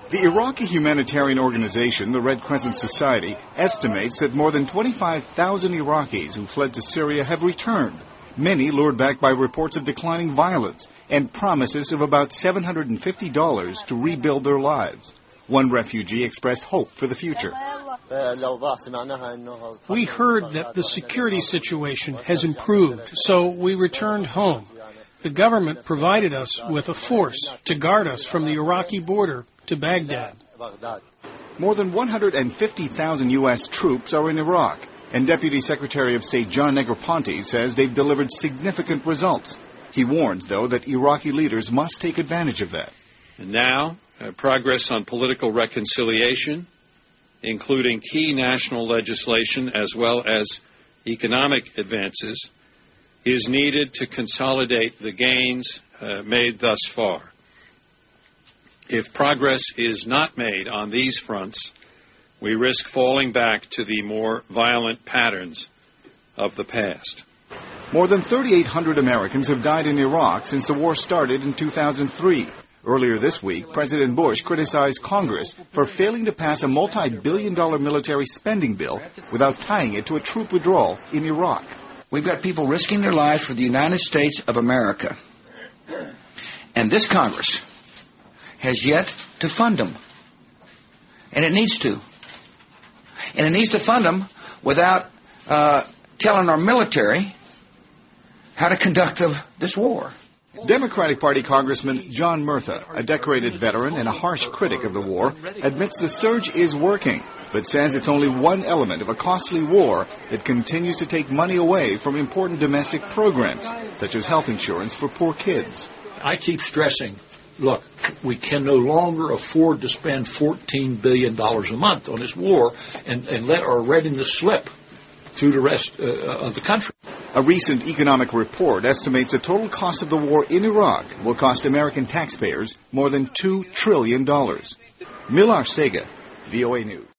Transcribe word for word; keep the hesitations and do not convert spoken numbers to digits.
The Iraqi humanitarian organization, the Red Crescent Society, estimates that more than twenty-five thousand Iraqis who fled to Syria have returned, many lured back by reports of declining violence and promises of about seven hundred fifty dollars to rebuild their lives. One refugee expressed hope for the future. We heard that the security situation has improved, so we returned home. The government provided us with a force to guard us from the Iraqi border to Baghdad. More than one hundred fifty thousand U S troops are in Iraq, and Deputy Secretary of State John Negroponte says they've delivered significant results. He warns, though, that Iraqi leaders must take advantage of that. And now, uh, progress on political reconciliation, including key national legislation as well as economic advances, is needed to consolidate the gains uh, made thus far. If progress is not made on these fronts, we risk falling back to the more violent patterns of the past. More than thirty-eight hundred Americans have died in Iraq since the war started in two thousand three. Earlier this week, President Bush criticized Congress for failing to pass a multi-billion dollar military spending bill without tying it to a troop withdrawal in Iraq. We've got people risking their lives for the United States of America. And this Congress has yet to fund them. And it needs to. And it needs to fund them without uh, telling our military how to conduct the, this war. Democratic Party Congressman John Murtha, a decorated veteran and a harsh critic of the war, admits the surge is working, but says it's only one element of a costly war that continues to take money away from important domestic programs, such as health insurance for poor kids. I keep stressing, look, we can no longer afford to spend fourteen billion dollars a month on this war and, and let our readiness slip through the rest uh, of the country. A recent economic report estimates the total cost of the war in Iraq will cost American taxpayers more than two trillion dollars. Milar Sega, V O A News.